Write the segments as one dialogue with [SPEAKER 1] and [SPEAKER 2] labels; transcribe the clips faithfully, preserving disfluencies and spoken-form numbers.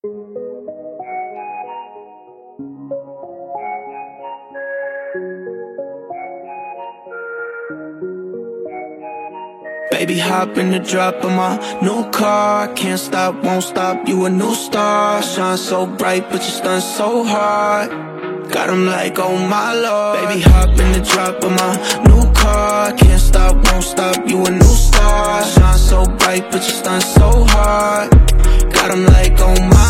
[SPEAKER 1] Baby, hop in the drop of my new car. Can't stop, won't stop, you a new star. Shine so bright, but you stun so hard. Got 'em like, oh my lord. Baby, hop in the drop of my new car. Can't stop, won't stop, you a new star. Shine so bright, but you stun so hard. Got 'em like, oh my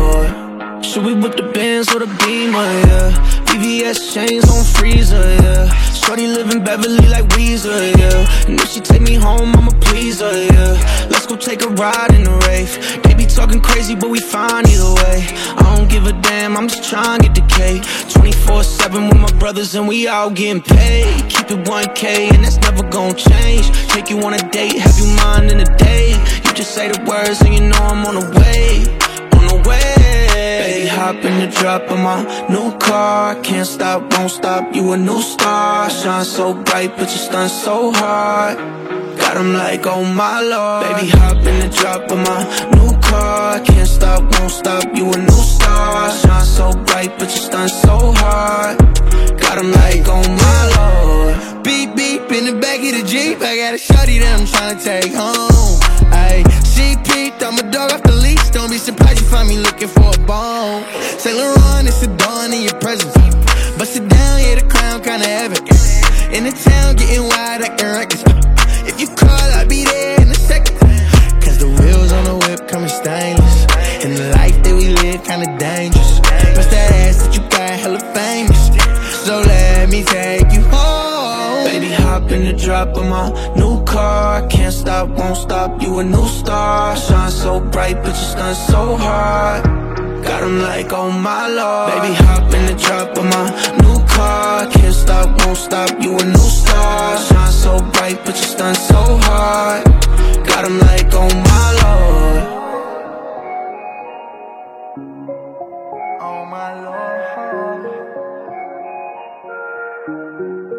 [SPEAKER 1] lord. Should we whip the Benz or the Beamer, yeah? V V S chains on freezer, yeah. Shorty live in Beverly like Weezer, yeah. And if she take me home, I'ma please her, yeah. Let's go take a ride in the rave. They be talking crazy, but we fine either way. I don't give a damn, I'm just trying to get the K. twenty-four seven with my brothers and we all getting paid. Keep it one K and that's never gonna change. Take you on a date, have you mine in a day. You just say the words and you know I'm on the way. On the way. Baby, hop in the drop of my new car. Can't stop, won't stop, you a new star. Shine so bright, but you stun so hard. Got 'em like, oh my lord. Baby, hop in the drop of my new car. Can't stop, won't stop, you a new star. Shine so bright, but you stun so hard. Got 'em like, oh my lord.
[SPEAKER 2] Beep, beep, in the back of the Jeep. I got a shorty that I'm tryna take home. Ayy, she peeped, I'm a dog off the leash. Don't be surprised you find me looking for a bone. Saint Laurent, it's a dawn in your presence. Bust it down, yeah, the crown kinda heavy. In the town, getting wild, acting reckless. If you call, I'll be there in a second. Cause the wheels on the whip coming stainless. And the life that we live kinda dangerous. Plus that ass that you got hella famous. So let me take you home.
[SPEAKER 1] Baby, hop in the drop of my new car. Can't stop, won't stop, you a new star. Shine so bright, but you stun so hard. Got 'em like, oh my lord. Baby, hop in the drop of my new car. Can't stop, won't stop, you a new star. Shine so bright, but you stun so hard. Got 'em like, oh my lord.
[SPEAKER 2] Oh my lord.